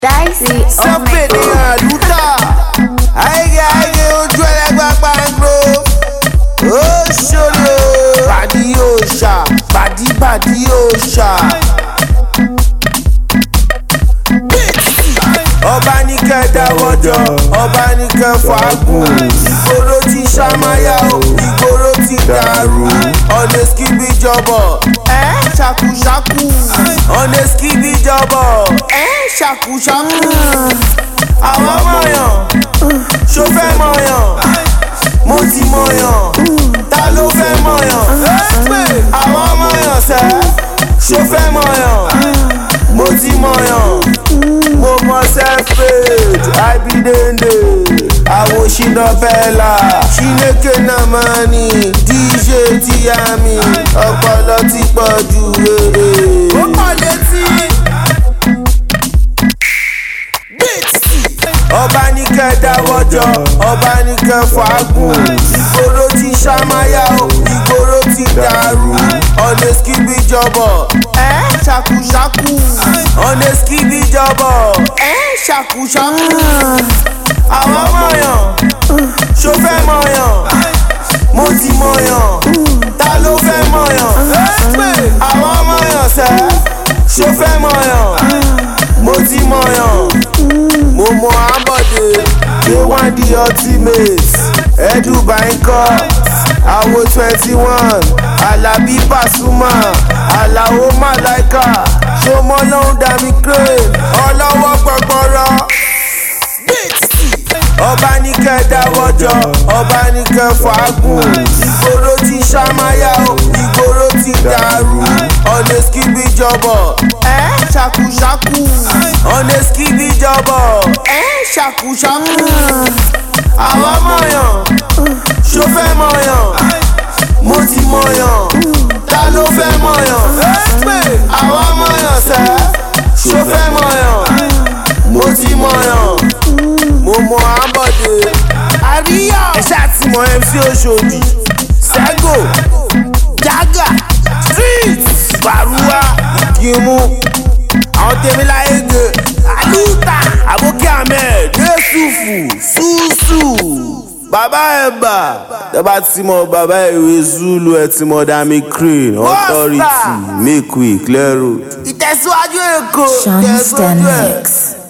Dicey, oh my God. Luta, aige ojú ẹlẹgbẹ pangro. Ó ṣòro, bàdí òòṣà, bàdí òòṣà. Ọba ní kẹ́ dáwọ́jọ, ọba ní kẹ́ fàágùn. Ìgboro ti ṣàmáyà o, ìgboro ti dàrú. Ọ̀nà skibi jọbọ̀, ṣàkúṣàkú. Ọ̀nà skibi jọbọ̀, ṣàkúṣàkú. Àwọn mọ̀yàn, ṣó fẹ́ mọ̀yàn, mo ti mọ̀yàn, ta ló fẹ́ mọ̀yàn? Àwọn mọ̀yàn sẹ́, ṣó fẹ́ mọ̀yàn, mo ti mọ̀yàn. Mo mọ self-made, I be dende. Àwo ṣìnà bẹ́ẹ̀la, Chineke náà máa ní. DJ Tiyami, ọpọlọ ti pọ̀ jù rere. Ó pọ̀ létí. Ọba ní kẹ́ dáwọ́jọ, ọba ní kẹ́ fàágùn. Ìgboro ti ṣàmáyà o, ìgboro ti dàrú. Ọ̀nà skibi jọbọ̀, ṣàkúṣàkú. Ọ̀nà skibi jọbọ̀, ṣàkúṣàkú. Àwọn mọ̀yàn, ṣó fẹ́ mọ̀yàn, mo ti mọ̀yàn, ta ló fẹ́ mọ̀yàn? Àwọn mọ̀yàn sẹ́, ṣó fẹ́ mọ̀yàn, mo ti mọ̀yàn. Mo mọ Ambode, K1 the ultimate, Edu Banko, Awo 21, Alabi Pasuma, Alao Malaika, Ṣọmọ lóhùn dàmí crane, ọlọ́wọ́ gbọgbọrọ. Ọba ní kẹ́ dáwọ́jọ, ọba ní kẹ́ fàágùn. Ìgboro ti ṣàmáyà o, ìgboro ti dàrú. Ọ̀nà skibi jọbọ̀, ṣàkúṣàkú. Ọ̀nà skibi jọbọ̀, ṣàkúṣàkú. Àwọn mọ̀yàn, ṣó fẹ́ mọ̀yàn, mo ti mọ̀yàn, ta ló fẹ́ mọ̀yàn? Àwọn mọ̀yàn sẹ́, ṣó fẹ́ mọ̀yàn, mo ti mọ̀yàn. Mo mọ Ambode, Àríyá, ẹ ṣáà ti mọ MC Oṣòdì, Sego, Jaga, Street, Baruwa, Ìkìmù, àwọn tèmi láyége, Aluta, Aboki Ahmed, Yusufu, Susu, Baba Ẹ̀bà, tẹ́bá ti mọ Baba Ìwé Zulu ẹ ti mọ Dami Crane, Authority, Make We Clear Road. Ìtẹ̀síwájú Èkó, Sean Stanley.